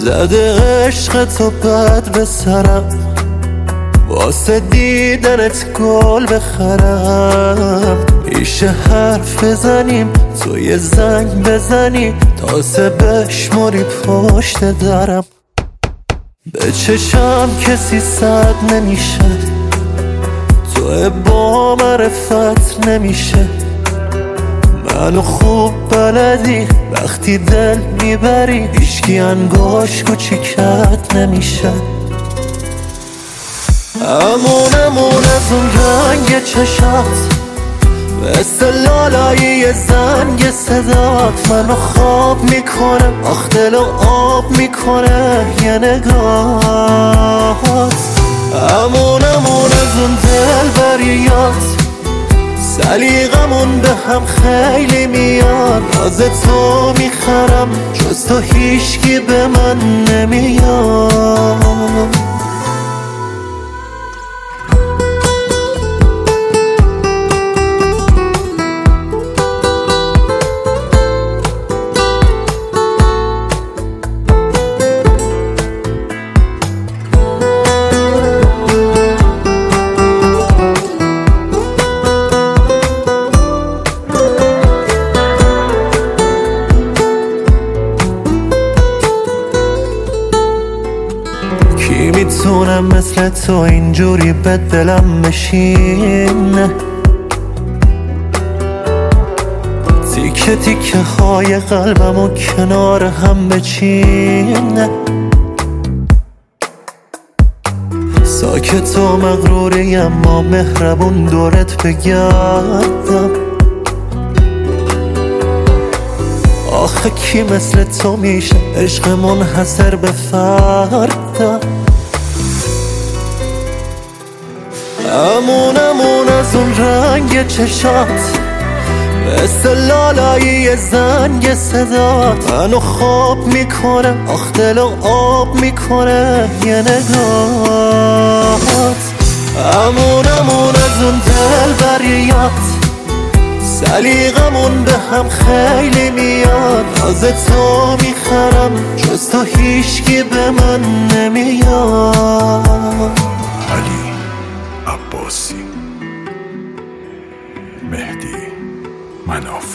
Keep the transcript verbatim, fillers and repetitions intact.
زده عشق تو بد به سرم، واسه دیدنت گل بخرم. میشه حرف بزنیم تو یه زنگ بزنی تا سه بشماری پشت درم. به چشم کسی صد نمیشه، تو با معرفت نمیشه. منو خوب بلدی وقتی دل میبری، هیچکی انگاش کوچیکت نمیشه. امون امون از اون رنگ چشات، مثل لالایی زنگ صدات منو خواب میکنه، آخ دلو آب میکنه یه نگاهات. امون امون از اون دل بریات، سلیقمون به هم خیلی میاد. ناز تو میخرم جز تو هیچکی به من نمیاد. کی میتونم مثل تو اینجوری به دلم بشینه، تیکه تیکه های قلبم و کنار هم بچینه. ساکت و مغروری اما مهربون دورت بگردم. آخه کی مثل تو میشه عشق منحصر به فردم. امون امون از اون رنگ چشات، مثل لالایی زنگ صدات منو خواب میکنه، آخ دلو آب میکنه یه نگاهات. امون امون از اون دل بریات، سلیقمون به هم خیلی میاد. ناز تو میخرم جز تو هیچکی به من نمیاد. علی عباسی، مهدی مناف.